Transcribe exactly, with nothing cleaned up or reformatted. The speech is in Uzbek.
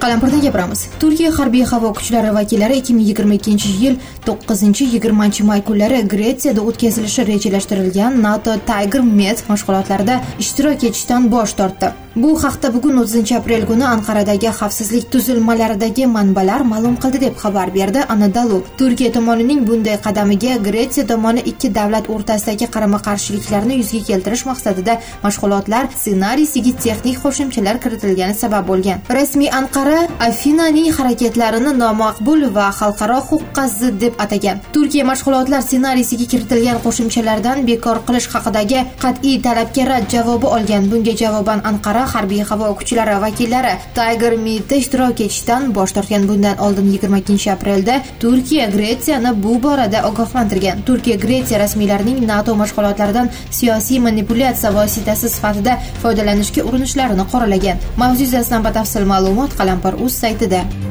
Qalampirdan gapiramiz. Turkiya harbiy havo kuchlari vakillari ikki ming yigirma ikkinchi yil to'qqizinchi yigirmanchi may kunlari Gretsiyada o'tkazilishi rejalashtirilgan NATO Tiger Med mashg'ulotlarida ishtirok etishdan bosh tortdi. Bu haqda bugun o'ttizinchi aprel kuni Anqaradagi xavfsizlik tuzilmalaridagi manbalar ma'lum qildi deb xabar berdi Anadolu. Turkiya tomonining bunday qadamiga Gretsiya tomoni ikki davlat o'rtasidagi qarama-qarshiliklarni yuzga keltirish maqsadida mashg'ulotlar ssenariysiga texnik qo'shimchalar kiritilgani sabab bo'lgan. Rasmiy Anqara Afinaning harakatlarini nomaqbul va xalqaro huquqqa zid deb atagan. Turkiya mashg'ulotlar ssenariysiga kiritilgan qo'shimchalardan bekor qilish haqidagi qat'iy talabga rad javobi olgan. Bunga javoban Anqara harbiy havo kuchlari vakillari Tiger Medda ishtirok etishdan bosh tortgan. Bundan oldin yigirma ikkinchi aprelda Turkiya Gretsiyani bu borada ogohlantirgan. Turkiya Gretsiya rasmiylarining NATO mashg'ulotlaridan siyosiy manipulyatsiya vositasi sifatida foydalanishga urinishlarini qoralagan. Mavzu yuzasidan batafsil ma'lumot Qalampir.uz saytida.